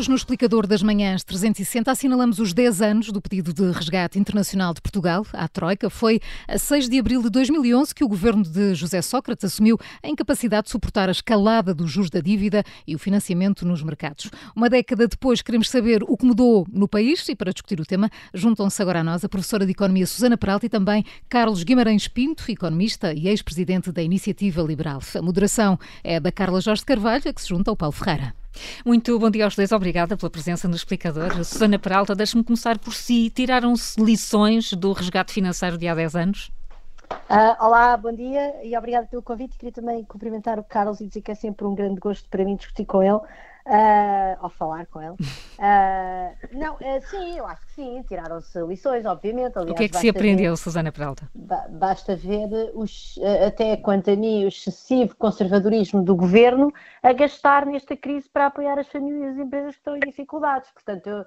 Hoje, no Explicador das Manhãs 360, assinalamos os 10 anos do pedido de resgate internacional de Portugal à Troika. Foi a 6 de abril de 2011 que o governo de José Sócrates assumiu a incapacidade de suportar a escalada dos juros da dívida e o financiamento nos mercados. Uma década depois, queremos saber o que mudou no país e, para discutir o tema, juntam-se agora a nós a professora de Economia Susana Peralta e também Carlos Guimarães Pinto, economista e ex-presidente da Iniciativa Liberal. A moderação é da Carla Jorge de Carvalho, a que se junta ao Paulo Ferreira. Muito bom dia aos dois, obrigada pela presença no Explicador. Susana Peralta, deixe-me começar por si. Tiraram-se lições do resgate financeiro de há 10 anos? Olá, bom dia e obrigada pelo convite. Queria também cumprimentar o Carlos e dizer que é sempre um grande gosto para mim discutir com ele, ou falar com ele. Sim, eu acho que sim, tiraram-se lições, obviamente. Aliás, o que é que se aprendeu, Susana Peralta? Basta ver, até quanto a mim, o excessivo conservadorismo do governo a gastar nesta crise para apoiar as famílias e as empresas que estão em dificuldades. Portanto,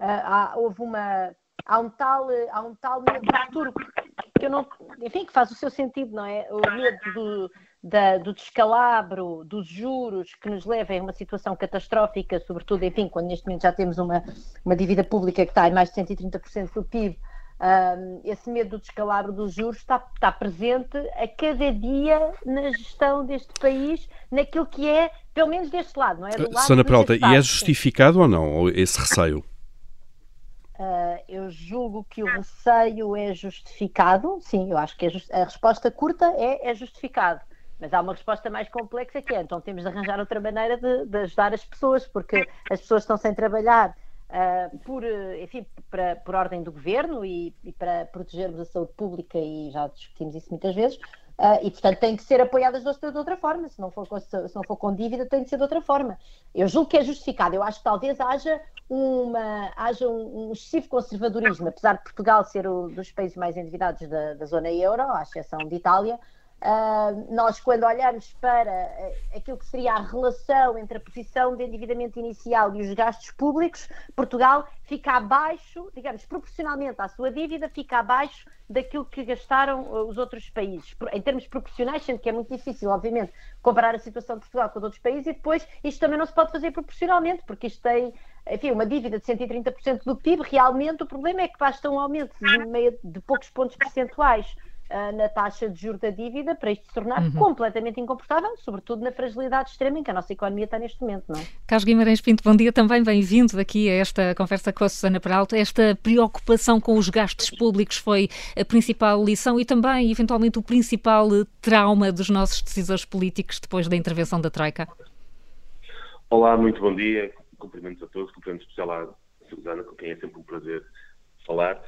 há um tal medo do futuro que eu não, enfim, que faz o seu sentido, não é? O medo do descalabro, dos juros que nos levem a uma situação catastrófica, sobretudo, enfim, quando neste momento já temos uma dívida pública que está em mais de 130% do PIB. Esse medo do descalabro dos juros está presente a cada dia na gestão deste país, naquilo que é, pelo menos deste lado, não é? Do lado Susana Peralta, e é justificado ou não esse receio? Eu julgo que o receio é justificado, sim, eu acho que a resposta curta é justificado, mas há uma resposta mais complexa que é, então temos de arranjar outra maneira de ajudar as pessoas, porque as pessoas estão sem trabalhar por ordem do governo e para protegermos a saúde pública, e já discutimos isso muitas vezes, e portanto têm que ser apoiadas de outra forma, se não for com dívida tem de ser de outra forma. Eu julgo que é justificado, eu acho que talvez haja um excessivo conservadorismo, apesar de Portugal ser um dos países mais endividados da zona euro, à exceção de Itália. Nós, quando olhamos para aquilo que seria a relação entre a posição de endividamento inicial e os gastos públicos, Portugal fica abaixo, digamos, proporcionalmente à sua dívida, fica abaixo daquilo que gastaram os outros países, em termos proporcionais, sendo que é muito difícil, obviamente, comparar a situação de Portugal com os outros países, e depois isto também não se pode fazer proporcionalmente, porque isto tem, enfim, uma dívida de 130% do PIB. Realmente o problema é que basta um aumento de poucos pontos percentuais na taxa de juros da dívida para isto se tornar completamente incomportável, sobretudo na fragilidade extrema em que a nossa economia está neste momento, não é? Carlos Guimarães Pinto, bom dia também, bem-vindo aqui a esta conversa com a Susana Peralta. Esta preocupação com os gastos públicos foi a principal lição e também, eventualmente, o principal trauma dos nossos decisores políticos depois da intervenção da Troika? Olá, muito bom dia, cumprimentos a todos, cumprimentos especial à Susana, com quem é sempre um prazer falar.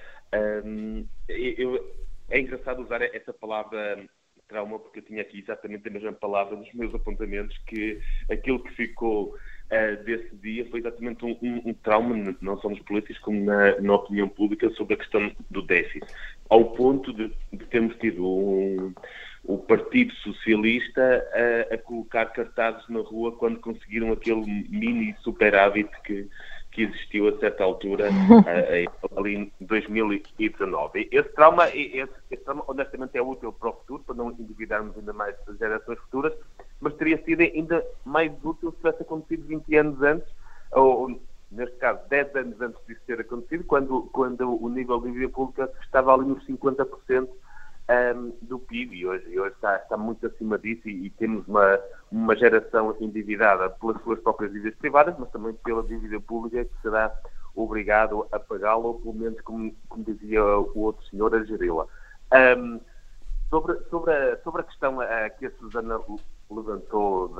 É engraçado usar essa palavra trauma, porque eu tinha aqui exatamente a mesma palavra nos meus apontamentos, que aquilo que ficou desse dia foi exatamente um trauma, não só nos políticos, como na opinião pública, sobre a questão do déficit. Ao ponto de termos tido o Partido Socialista a colocar cartazes na rua quando conseguiram aquele mini superávit que existiu a certa altura, ali em 2019. Esse trauma, honestamente, é útil para o futuro, para não endividarmos ainda mais as gerações futuras, mas teria sido ainda mais útil se tivesse acontecido 20 anos antes, ou neste caso 10 anos antes disso ter acontecido, quando o nível de dívida pública estava ali nos 50% do PIB, e hoje está muito acima disso, e temos uma geração endividada pelas suas próprias dívidas privadas, mas também pela dívida pública, que será obrigado a pagá-la, ou pelo menos, como dizia o outro senhor, a geri-la. Sobre a questão que a Susana levantou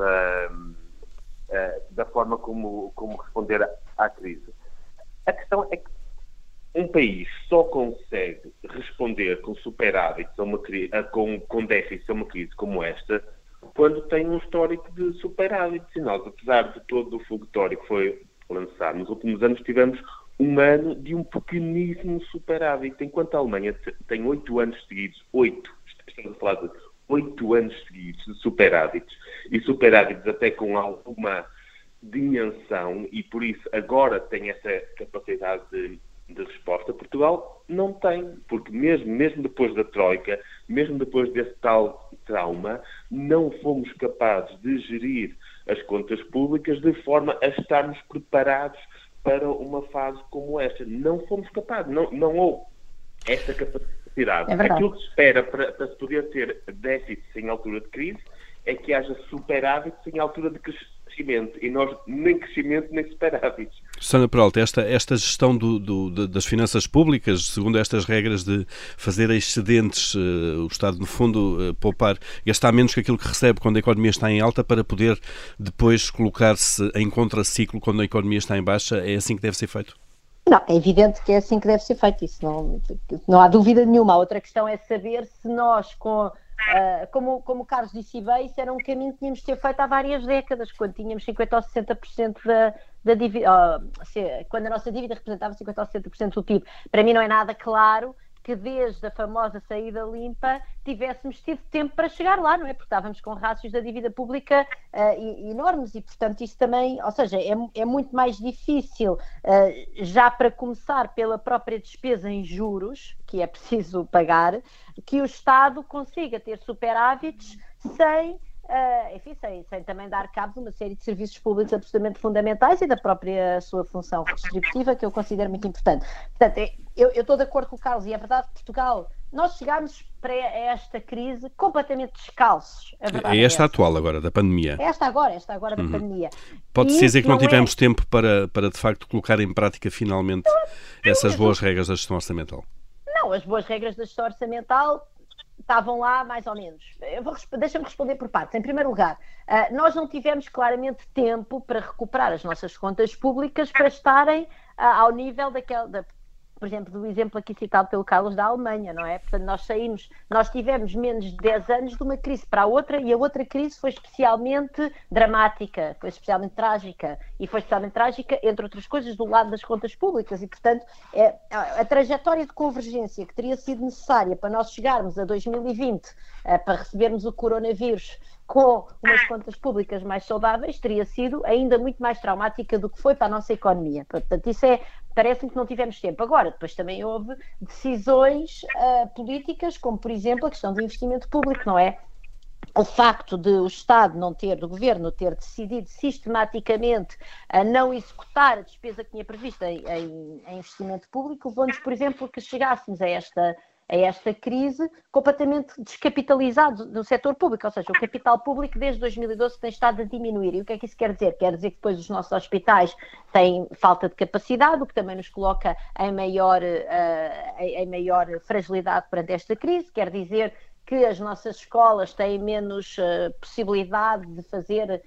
da forma como responder à crise, a questão é que um país só consegue responder com superávit com déficit a uma crise como esta quando tem um histórico de superávit. E nós, apesar de todo o foguetório que foi lançado nos últimos anos, tivemos um ano de um pequeníssimo superávit, enquanto a Alemanha tem 8 anos seguidos, estamos a falar de 8 anos seguidos de superávites, e superávites até com alguma dimensão, e por isso agora tem essa capacidade de resposta. Portugal não tem, porque mesmo depois da Troika, mesmo depois desse tal trauma, não fomos capazes de gerir as contas públicas de forma a estarmos preparados para uma fase como esta. Não fomos capazes, não houve esta capacidade. Aquilo que se espera para se poder ter déficit em altura de crise é que haja superávites em altura de crescimento. E nós nem crescimento nem superávites. Susana Peralta, esta gestão das finanças públicas, segundo estas regras de fazer excedentes, o Estado, no fundo, poupar, gastar menos que aquilo que recebe quando a economia está em alta para poder depois colocar-se em contraciclo quando a economia está em baixa, é assim que deve ser feito? Não, é evidente que é assim que deve ser feito, isso não há dúvida nenhuma. A outra questão é saber se nós, como o Carlos disse bem, isso era um caminho que tínhamos de ter feito há várias décadas, quando tínhamos 50% ou 60% da dívida, quando a nossa dívida representava 50% ou 60% do PIB. Para mim não é nada claro que desde a famosa saída limpa tivéssemos tido tempo para chegar lá, não é? Porque estávamos com rácios da dívida pública enormes e, portanto, isso também, ou seja, é muito mais difícil, já para começar pela própria despesa em juros, que é preciso pagar, que o Estado consiga ter superávites sem também dar cabo de uma série de serviços públicos absolutamente fundamentais e da própria sua função redistributiva, que eu considero muito importante. Portanto, eu estou de acordo com o Carlos, e é verdade que Portugal, nós chegámos para esta crise completamente descalços. É esta atual agora, da pandemia. Esta agora da pandemia. Pode-se dizer que não tivemos tempo para de facto colocar em prática finalmente essas boas regras da gestão orçamental? Não, as boas regras da gestão orçamental estavam lá mais ou menos. Deixa-me responder por partes. Em primeiro lugar, nós não tivemos claramente tempo para recuperar as nossas contas públicas para estarem ao nível por exemplo, do exemplo aqui citado pelo Carlos da Alemanha, não é? Portanto, nós tivemos menos de 10 anos de uma crise para a outra, e a outra crise foi especialmente dramática, foi especialmente trágica, e foi especialmente trágica, entre outras coisas, do lado das contas públicas, e, portanto, a trajetória de convergência que teria sido necessária para nós chegarmos a 2020, para recebermos o coronavírus com umas contas públicas mais saudáveis, teria sido ainda muito mais traumática do que foi para a nossa economia. Portanto, parece-me que não tivemos tempo. Agora, depois também houve decisões políticas, como, por exemplo, a questão do investimento público, não é? O facto de o Estado do Governo ter decidido sistematicamente a não executar a despesa que tinha prevista em investimento público, levou-nos, por exemplo, que chegássemos a esta crise completamente descapitalizado do setor público, ou seja, o capital público desde 2012 tem estado a diminuir. E o que é que isso quer dizer? Quer dizer que depois os nossos hospitais têm falta de capacidade, o que também nos coloca em maior fragilidade perante esta crise, quer dizer que as nossas escolas têm menos possibilidade de fazer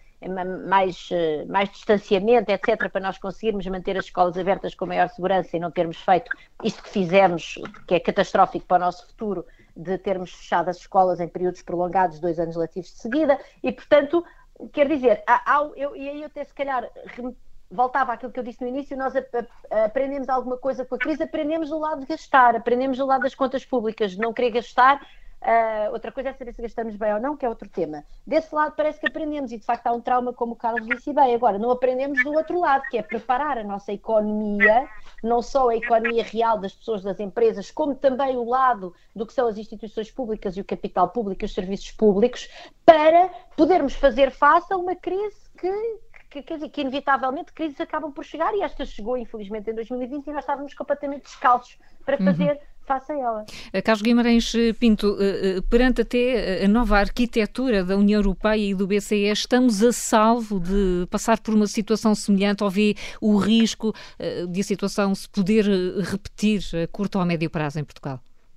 mais distanciamento, etc., para nós conseguirmos manter as escolas abertas com maior segurança e não termos feito isto que fizemos, que é catastrófico para o nosso futuro, de termos fechado as escolas em períodos prolongados, 2 anos letivos de seguida, e, portanto, quer dizer, e aí eu até se calhar voltava àquilo que eu disse no início, nós aprendemos alguma coisa com a crise, aprendemos do lado de gastar, aprendemos do lado das contas públicas, de não querer gastar. Outra coisa é saber se gastamos bem ou não, que é outro tema. Desse lado parece que aprendemos, e de facto há um trauma, como o Carlos disse bem. Agora, não aprendemos do outro lado, que é preparar a nossa economia, não só a economia real das pessoas, das empresas, como também o lado do que são as instituições públicas e o capital público e os serviços públicos, para podermos fazer face a uma crise que inevitavelmente crises acabam por chegar, e esta chegou infelizmente em 2020 e nós estávamos completamente descalços para fazer face a ela. Carlos Guimarães Pinto, perante até a nova arquitetura da União Europeia e do BCE, estamos a salvo de passar por uma situação semelhante, ou vê o risco de a situação se poder repetir a curto ou a médio prazo em Portugal?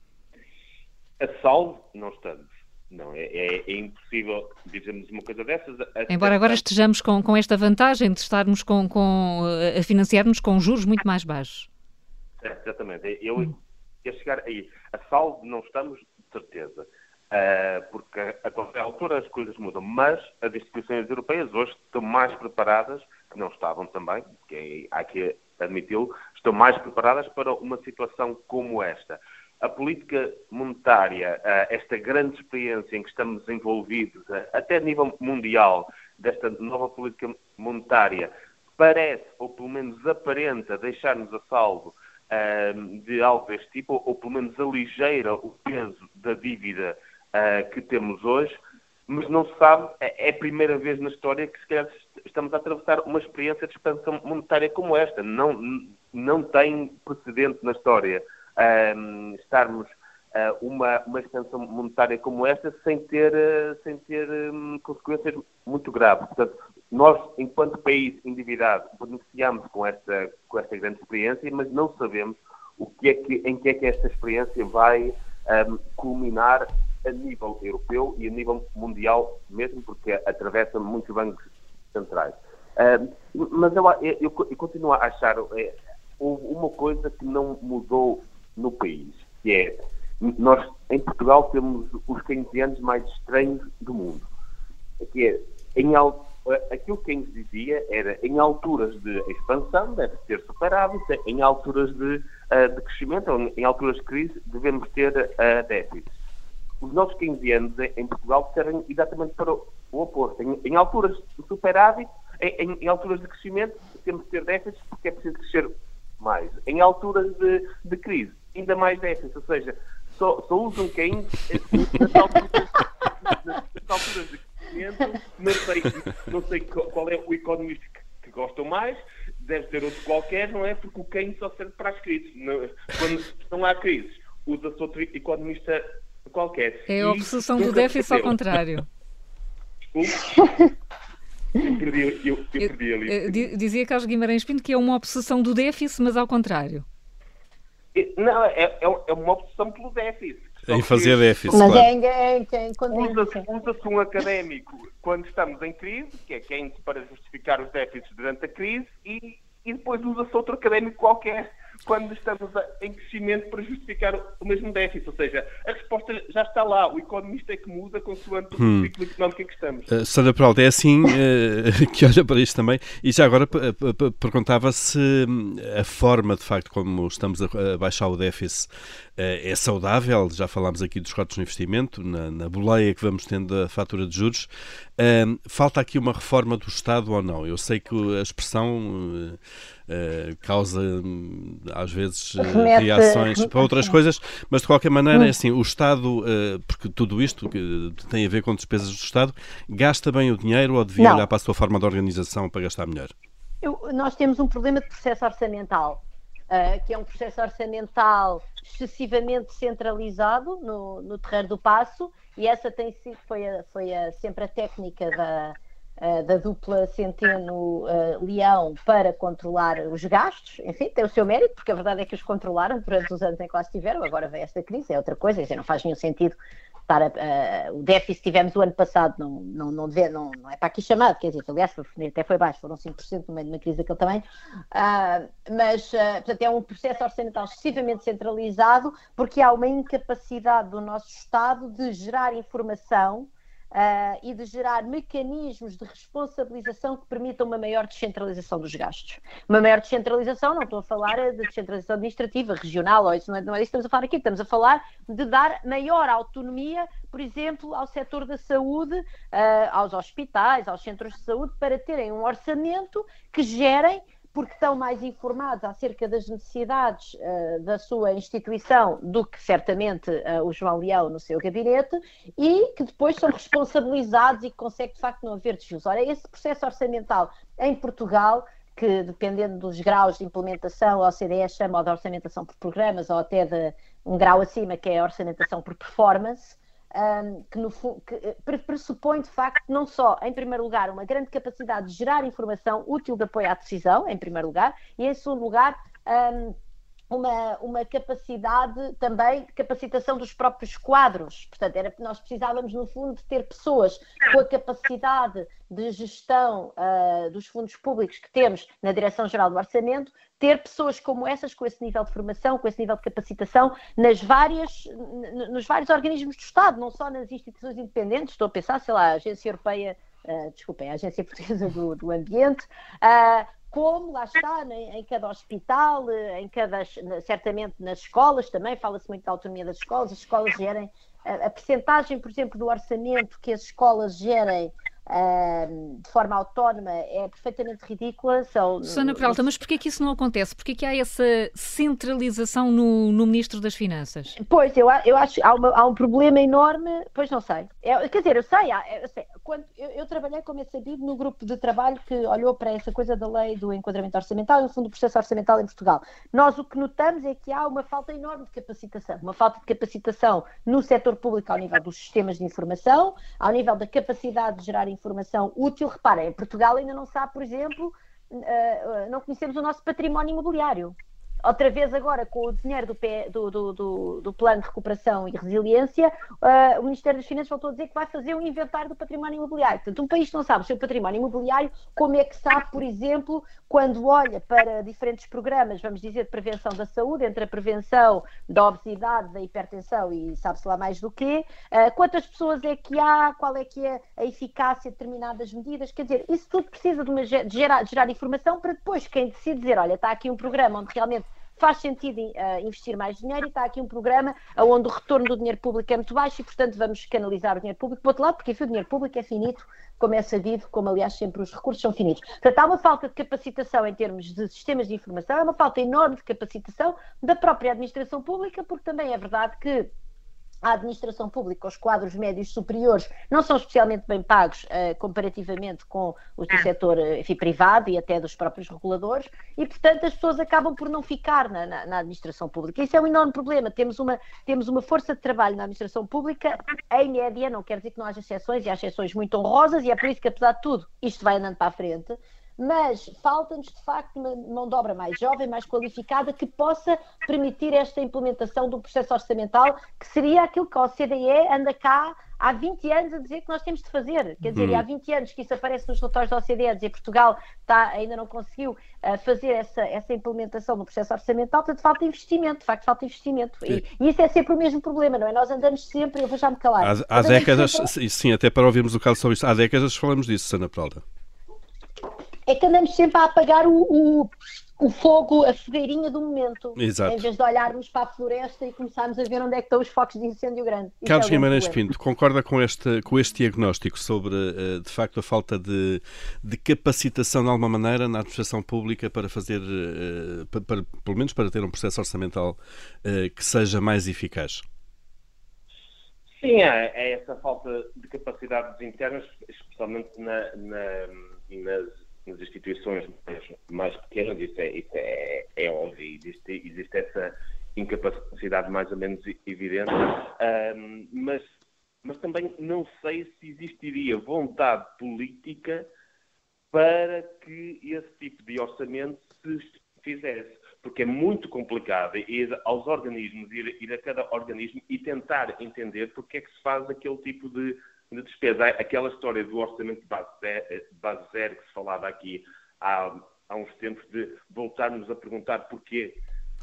A salvo não estamos. Não, é impossível dizermos uma coisa dessas. Embora agora estejamos com esta vantagem de estarmos a financiar-nos com juros muito mais baixos. Exatamente. Eu ia chegar aí. A salvo não estamos, de certeza. Porque a qualquer altura as coisas mudam. Mas as instituições europeias hoje estão mais preparadas, que não estavam também, porque há que admiti-lo, estão mais preparadas para uma situação como esta. A política monetária, esta grande experiência em que estamos envolvidos, até a nível mundial, desta nova política monetária, parece, ou pelo menos aparenta, deixar-nos a salvo de algo deste tipo, ou pelo menos aligeira o peso da dívida que temos hoje. mas não se sabe, é a primeira vez na história que se calhar estamos a atravessar uma experiência de expansão monetária como esta. Não tem precedente na história estarmos uma expansão monetária como esta sem ter consequências muito graves. Portanto, nós, enquanto país endividado, beneficiamos com esta grande experiência, mas não sabemos em que é que esta experiência vai culminar a nível europeu e a nível mundial mesmo, porque atravessa muitos bancos centrais. Mas eu continuo a achar houve uma coisa que não mudou no país, que é nós, em Portugal, temos os keynesianos mais estranhos do mundo. Que é, aquilo que Keynes dizia era, em alturas de expansão, deve ter superávit, em alturas de crescimento, ou em alturas de crise, devemos ter déficit. Os nossos keynesianos em Portugal servem exatamente para o oposto. Em alturas de superávit, em alturas de crescimento, temos de ter déficit porque é preciso crescer mais. Em alturas de crise, ainda mais déficit. Ou seja, só usam Keynes nas alturas de crescimento. Não sei qual é o economista que gostam mais. Deve ser outro qualquer, não é? Porque o Keynes só serve para as crises. Quando não há crises, usa-se outro economista qualquer. É a obsessão do déficit ao contrário. Desculpe. Eu perdi ali. Dizia Carlos Guimarães Pinto que é uma obsessão do déficit, mas ao contrário. Não, é uma obsessão pelo déficit. Em fazer déficit, mas claro. Usa-se um académico quando estamos em crise, que é Keynes para justificar os déficits durante a crise, e depois usa-se outro académico qualquer quando estamos em crescimento para justificar o mesmo déficit. Ou seja, a resposta já está lá. O economista é que muda consoante o ciclo económico em que estamos. Sandra Peralta, é assim que olha para isto também. E já agora perguntava se a forma, de facto, como estamos a baixar o déficit é saudável. Já falámos aqui dos cortes no investimento, na boleia que vamos tendo da fatura de juros. Falta aqui uma reforma do Estado ou não? Eu sei que a expressão causa às vezes reações para outras coisas, mas de qualquer maneira é assim, o Estado, porque tudo isto que tem a ver com despesas do Estado, gasta bem o dinheiro ou devia olhar para a sua forma de organização para gastar melhor? Nós temos um problema de processo orçamental, que é um processo orçamental excessivamente centralizado no Terreiro do Paço, e essa foi sempre a técnica da dupla Centeno-Leão para controlar os gastos. Enfim, tem o seu mérito, porque a verdade é que os controlaram durante os anos em que lá estiveram. Agora vem esta crise, é outra coisa, não faz nenhum sentido estar o déficit que tivemos o ano passado não é para aqui chamado, quer dizer, aliás, até foi baixo, foram 5% no meio de uma crise daquele tamanho, mas, portanto, é um processo orçamental excessivamente centralizado, porque há uma incapacidade do nosso Estado de gerar informação e de gerar mecanismos de responsabilização que permitam uma maior descentralização dos gastos. Uma maior descentralização, não estou a falar de descentralização administrativa, regional, ou isso não é disso que estamos a falar aqui, estamos a falar de dar maior autonomia, por exemplo, ao setor da saúde, aos hospitais, aos centros de saúde, para terem um orçamento que gerem, porque estão mais informados acerca das necessidades da sua instituição do que certamente o João Leão no seu gabinete, e que depois são responsabilizados e que consegue de facto não haver desvios. Ora, esse processo orçamental em Portugal, que dependendo dos graus de implementação, a OCDE chama de orçamentação por programas, ou até de um grau acima, que é a orçamentação por performance, que pressupõe, de facto, não só, em primeiro lugar, uma grande capacidade de gerar informação útil de apoio à decisão, em primeiro lugar, e, em segundo lugar, uma capacidade também de capacitação dos próprios quadros. Portanto, nós precisávamos, no fundo, de ter pessoas com a capacidade de gestão dos fundos públicos que temos na Direção-Geral do Orçamento, ter pessoas como essas, com esse nível de formação, com esse nível de capacitação, nos vários organismos do Estado, não só nas instituições independentes. Estou a pensar, sei lá, a Agência Europeia, a Agência Portuguesa do Ambiente, como lá está, em cada hospital, certamente nas escolas também, fala-se muito da autonomia das escolas. As escolas gerem, a percentagem, por exemplo, do orçamento que as escolas gerem de forma autónoma é perfeitamente ridícula. Susana Peralta, mas porquê que isso não acontece? Porquê que há essa centralização no Ministro das Finanças? Pois, eu acho que há um problema enorme, pois não sei. Quer dizer, eu sei. Quando eu trabalhei, como é sabido, no grupo de trabalho que olhou para essa coisa da lei do enquadramento orçamental e, no fundo, do processo orçamental em Portugal. Nós o que notamos é que há uma falta enorme de capacitação. Uma falta de capacitação no setor público ao nível dos sistemas de informação, ao nível da capacidade de gerar informação útil. Reparem, Portugal ainda não sabe, por exemplo, não conhecemos o nosso património imobiliário. Outra vez agora, com o dinheiro do Plano de Recuperação e Resiliência, o Ministério das Finanças voltou a dizer que vai fazer um inventário do património imobiliário. Portanto, um país não sabe o seu património imobiliário, como é que sabe, por exemplo, quando olha para diferentes programas, vamos dizer, de prevenção da saúde, entre a prevenção da obesidade, da hipertensão e sabe-se lá mais do quê, quantas pessoas é que há, qual é que é a eficácia de determinadas medidas, quer dizer, isso tudo precisa de gerar informação para depois quem decide dizer, olha, está aqui um programa onde realmente faz sentido investir mais dinheiro e está aqui um programa onde o retorno do dinheiro público é muito baixo e, portanto, vamos canalizar o dinheiro público para o outro lado, porque enfim, o dinheiro público é finito, como é sabido, como aliás sempre os recursos são finitos. Portanto, há uma falta de capacitação em termos de sistemas de informação, há uma falta enorme de capacitação da própria administração pública, porque também é verdade que a administração pública, os quadros médios superiores, não são especialmente bem pagos comparativamente com os do setor privado e até dos próprios reguladores e, portanto, as pessoas acabam por não ficar na administração pública. Isso é um enorme problema. Temos uma força de trabalho na administração pública, em média, não quer dizer que não haja exceções, e há exceções muito honrosas, e é por isso que, apesar de tudo, isto vai andando para a frente. Mas falta-nos, de facto, uma mão de obra mais jovem, mais qualificada, que possa permitir esta implementação do processo orçamental, que seria aquilo que a OCDE anda cá há 20 anos a dizer que nós temos de fazer. Quer dizer, há 20 anos que isso aparece nos relatórios da OCDE a dizer que Portugal ainda não conseguiu fazer essa implementação no processo orçamental, portanto falta investimento, de facto falta investimento. E isso é sempre o mesmo problema, não é? Nós andamos sempre, eu vou já me calar. Há décadas, sim, até para ouvirmos o caso sobre isto, há décadas falamos disso, Susana Peralta. É que andamos sempre a apagar o fogo, a fogueirinha do momento. Exato. Em vez de olharmos para a floresta e começarmos a ver onde é que estão os focos de incêndio grande. Carlos Guimarães Pinto, concorda com este diagnóstico sobre, de facto, a falta de capacitação, de alguma maneira, na administração pública para fazer, pelo menos para ter um processo orçamental que seja mais eficaz? Sim, é essa falta de capacidades internas, especialmente nas instituições mais pequenas, isso é óbvio, existe essa incapacidade mais ou menos evidente, mas também não sei se existiria vontade política para que esse tipo de orçamento se fizesse, porque é muito complicado ir aos organismos, ir a cada organismo e tentar entender porque é que se faz aquele tipo de despesa. Aquela história do orçamento de base zero que se falava aqui há uns tempos, de voltarmos a perguntar porquê.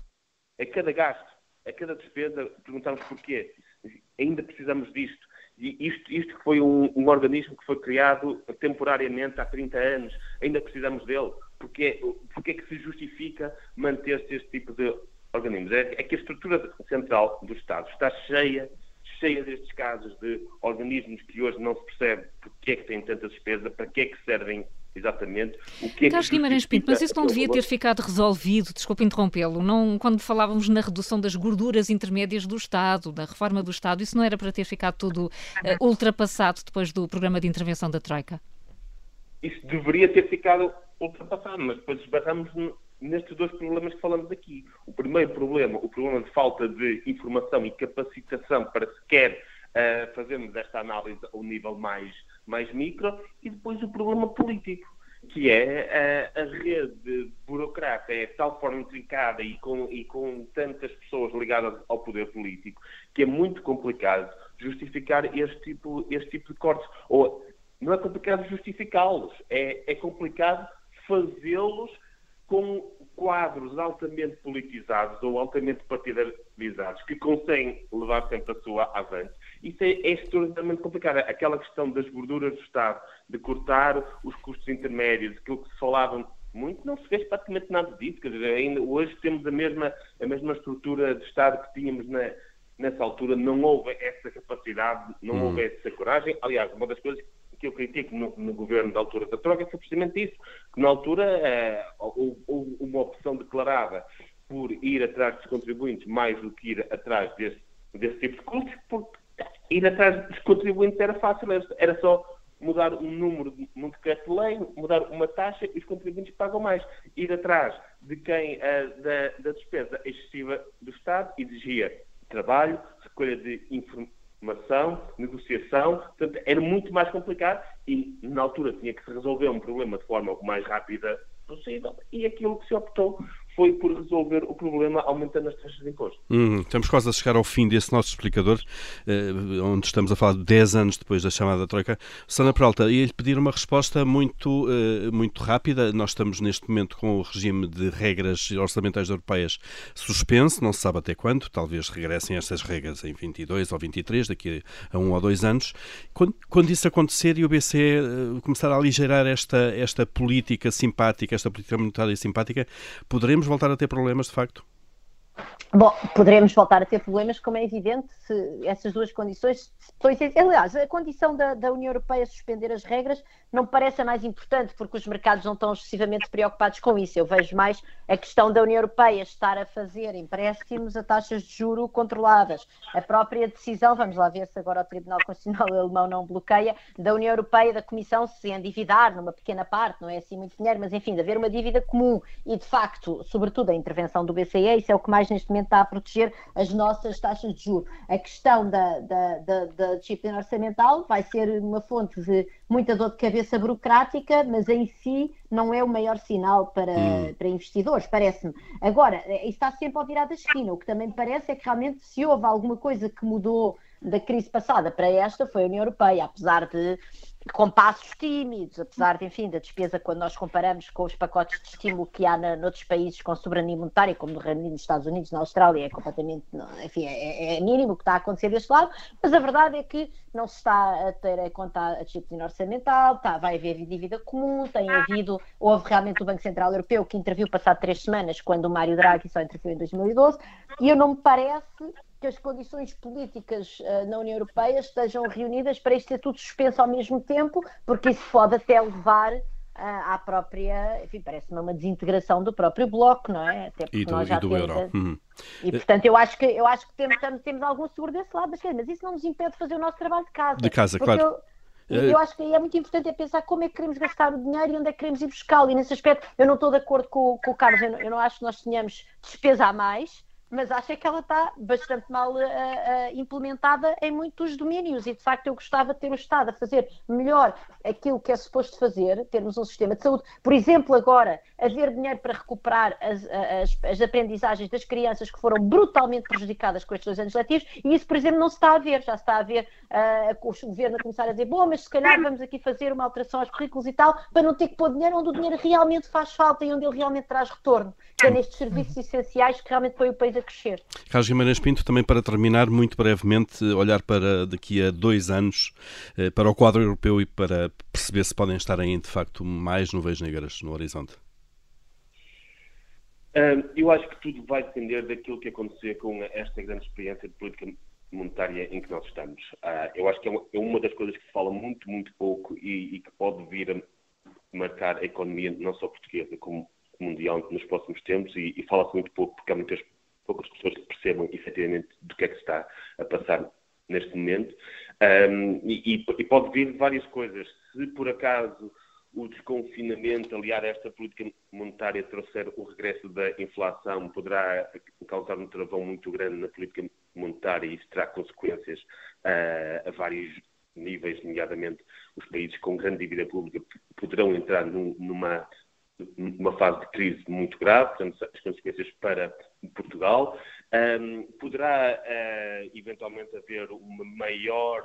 A cada gasto, a cada despesa, perguntarmos porquê. Ainda precisamos disto. E isto que foi um organismo que foi criado temporariamente há 30 anos, ainda precisamos dele. Porque é que se justifica manter-se este tipo de organismos? É que a estrutura central do Estado está cheia destes casos de organismos que hoje não se percebe porque é que têm tanta despesa, para que é que servem exatamente, o que é que Carlos Guimarães Pinto, mas isso não devia ter ficado resolvido, desculpe interrompê-lo, quando falávamos na redução das gorduras intermédias do Estado, da reforma do Estado, isso não era para ter ficado tudo ultrapassado depois do programa de intervenção da Troika? Isso deveria ter ficado ultrapassado, mas depois esbarramos nestes dois problemas que falamos aqui. O primeiro problema, o problema de falta de informação e capacitação para sequer fazermos esta análise ao nível mais micro, e depois o problema político, que é a rede burocrata é de tal forma intrincada e com tantas pessoas ligadas ao poder político, que é muito complicado justificar este tipo de cortes. Ou não é complicado justificá-los, é complicado fazê-los com quadros altamente politizados ou altamente partidarizados que conseguem levar sempre a sua avante. Isso é extraordinariamente complicado. Aquela questão das gorduras do Estado, de cortar os custos intermédios, aquilo que se falava muito, não se fez praticamente nada disso. Quer dizer, ainda hoje temos a mesma estrutura de Estado que tínhamos nessa altura. Não houve essa capacidade, não houve essa coragem. Aliás, uma das coisas que eu critico no governo da altura da Troika foi precisamente isso, que na altura houve uma opção declarada por ir atrás dos contribuintes mais do que ir atrás desse tipo de custos, porque ir atrás dos contribuintes era fácil, era só mudar um número num decreto-lei, mudar uma taxa e os contribuintes pagam mais. Ir atrás de quem da despesa excessiva do Estado exigia trabalho, recolha de informação, negociação, portanto, era muito mais complicado e, na altura, tinha que se resolver um problema de forma o mais rápida possível e aquilo que se optou foi por resolver o problema aumentando as taxas de imposto. Estamos quase a chegar ao fim desse nosso explicador, onde estamos a falar de 10 anos depois da chamada Troika. Susana Peralta, ia-lhe pedir uma resposta muito rápida. Nós estamos neste momento com o regime de regras orçamentais europeias suspenso, não se sabe até quando, talvez regressem estas regras em 22 ou 23, daqui a 1 ou 2 anos. Quando isso acontecer e o BCE começar a aligeirar esta política simpática, esta política monetária simpática, poderemos voltar a ter problemas, de facto? Bom, poderemos voltar a ter problemas, como é evidente, se essas duas condições são essenciais. Aliás, a condição da União Europeia suspender as regras não me parece a mais importante, porque os mercados não estão excessivamente preocupados com isso. Eu vejo mais a questão da União Europeia estar a fazer empréstimos a taxas de juro controladas. A própria decisão, vamos lá ver se agora o Tribunal Constitucional Alemão não bloqueia, da União Europeia, da Comissão, se endividar numa pequena parte, não é assim muito dinheiro, mas enfim, de haver uma dívida comum e, de facto, sobretudo a intervenção do BCE, isso é o que mais neste momento está a proteger as nossas taxas de juros. A questão da disciplina orçamental vai ser uma fonte de muita dor de cabeça burocrática, mas em si não é o maior sinal para investidores, parece-me. Agora, isso está sempre ao virar da esquina. O que também me parece é que realmente se houve alguma coisa que mudou da crise passada para esta, foi a União Europeia, apesar de com passos tímidos, apesar de, enfim, da despesa, quando nós comparamos com os pacotes de estímulo que há noutros países com soberania monetária, como no Reino Unido, nos Estados Unidos, na Austrália, é completamente, enfim, é mínimo o que está a acontecer deste lado, mas a verdade é que não se está a ter em conta a disciplina orçamental, vai haver dívida comum, houve realmente o Banco Central Europeu que interviu passado 3 semanas, quando o Mário Draghi só interviu em 2012, e eu não me parece que as condições políticas na União Europeia estejam reunidas para isto ser tudo suspenso ao mesmo tempo, porque isso pode até levar à própria, enfim, parece-me uma desintegração do próprio bloco, não é? Até porque nós já temos euro. E, portanto, eu acho que temos algum seguro desse lado, mas isso não nos impede de fazer o nosso trabalho de casa. De casa, claro. Eu acho que é muito importante pensar como é que queremos gastar o dinheiro e onde é que queremos ir buscá-lo. E nesse aspecto eu não estou de acordo com o Carlos, eu não acho que nós tenhamos despesa a mais, mas acho que ela está bastante mal implementada em muitos domínios e, de facto, eu gostava de ter o Estado a fazer melhor aquilo que é suposto fazer, termos um sistema de saúde. Por exemplo, agora, haver dinheiro para recuperar as aprendizagens das crianças que foram brutalmente prejudicadas com estes 2 anos letivos, e isso, por exemplo, não se está a ver. Já se está a ver o governo a começar a dizer, bom, mas se calhar vamos aqui fazer uma alteração aos currículos e tal, para não ter que pôr dinheiro onde o dinheiro realmente faz falta e onde ele realmente traz retorno, que é nestes serviços essenciais que realmente põe o país a crescer. Carlos Guimarães Pinto, também para terminar, muito brevemente, olhar para daqui a 2 anos, para o quadro europeu e para perceber se podem estar aí, de facto, mais nuvens negras no horizonte. Eu acho que tudo vai depender daquilo que acontecer com esta grande experiência de política monetária em que nós estamos. Eu acho que é uma das coisas que se fala muito, muito pouco e que pode vir a marcar a economia não só portuguesa como mundial nos próximos tempos e fala-se muito pouco porque há muitas poucas pessoas que percebam efetivamente do que é que se está a passar neste momento e pode vir de várias coisas. Se por acaso o desconfinamento aliado a esta política monetária trouxer o regresso da inflação, poderá causar um travão muito grande na política monetária e isso terá consequências a vários níveis, nomeadamente os países com grande dívida pública poderão entrar numa fase de crise muito grave, portanto, as consequências para Portugal. Poderá eventualmente haver uma maior,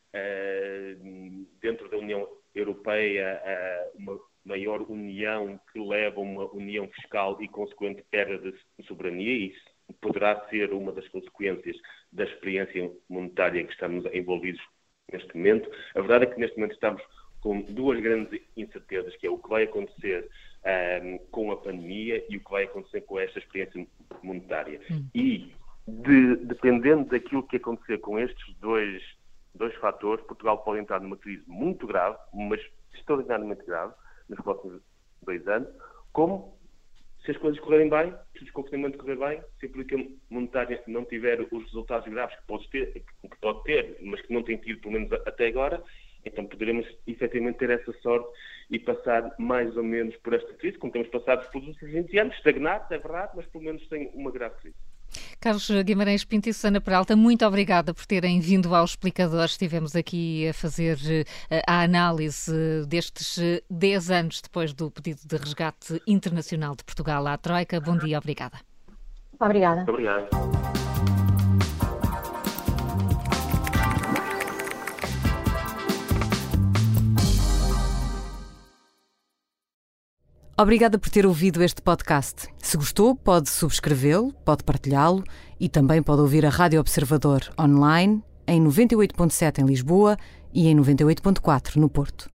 dentro da União Europeia, uma maior união que leva a uma união fiscal e consequente perda de soberania, e isso poderá ser uma das consequências da experiência monetária em que estamos envolvidos neste momento. A verdade é que neste momento estamos com 2 grandes incertezas, que é o que vai acontecer com a pandemia e o que vai acontecer com esta experiência monetária. E, dependendo daquilo que acontecer com estes 2 dois fatores. Portugal pode entrar numa crise muito grave, mas extraordinariamente grave, nos próximos 2 anos, como se as coisas correrem bem, se o desconfinamento correr bem, se a política monetária não tiver os resultados graves que pode ter, mas que não tem tido, pelo menos até agora, então poderemos efetivamente ter essa sorte e passar mais ou menos por esta crise, como temos passado pelos últimos 20 anos, estagnados, é verdade, mas pelo menos sem uma grave crise. Carlos Guimarães Pinto e Susana Peralta, muito obrigada por terem vindo ao Explicador. Estivemos aqui a fazer a análise destes 10 anos depois do pedido de resgate internacional de Portugal à Troika. Bom dia, obrigada. Obrigada. Muito obrigado. Obrigada por ter ouvido este podcast. Se gostou, pode subscrevê-lo, pode partilhá-lo e também pode ouvir a Rádio Observador online em 98.7 em Lisboa e em 98.4 no Porto.